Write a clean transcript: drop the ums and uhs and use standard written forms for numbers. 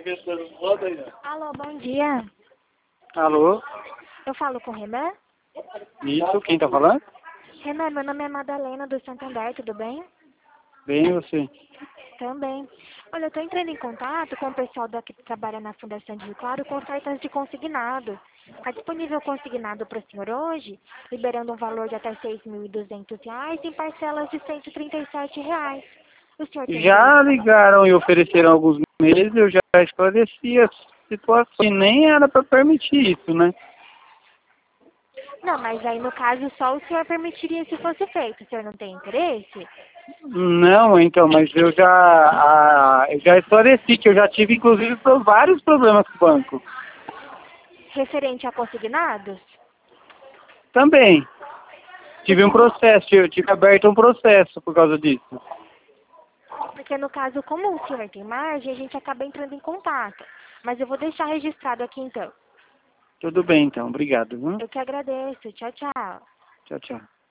Alô, bom dia. Alô? Eu falo com o Renan? Isso, quem tá falando? Renan, meu nome é Madalena do Santander, tudo bem? Bem, você. Também. Olha, eu tô entrando em contato com o pessoal daqui que trabalha na Fundação de Rio Claro com ofertas de consignado. Está disponível consignado para o senhor hoje, liberando um valor de até R$ 6.200 em parcelas de R$ 137. O senhor tem Já interesse? ligaram e ofereceram alguns meses, eu já esclareci a situação. E nem era para permitir isso, né? Não, mas aí no caso só o senhor permitiria se fosse feito. O senhor não tem interesse? Não, então, mas eu já esclareci que eu já tive, inclusive, vários problemas com o banco. Referente a consignados? Também. Tive um processo, eu tive aberto um processo por causa disso. Porque no caso, como o senhor tem margem, a gente acaba entrando em contato. Mas eu vou deixar registrado aqui então. Tudo bem, então. Obrigado, viu? Eu que agradeço. Tchau, tchau. Tchau, tchau.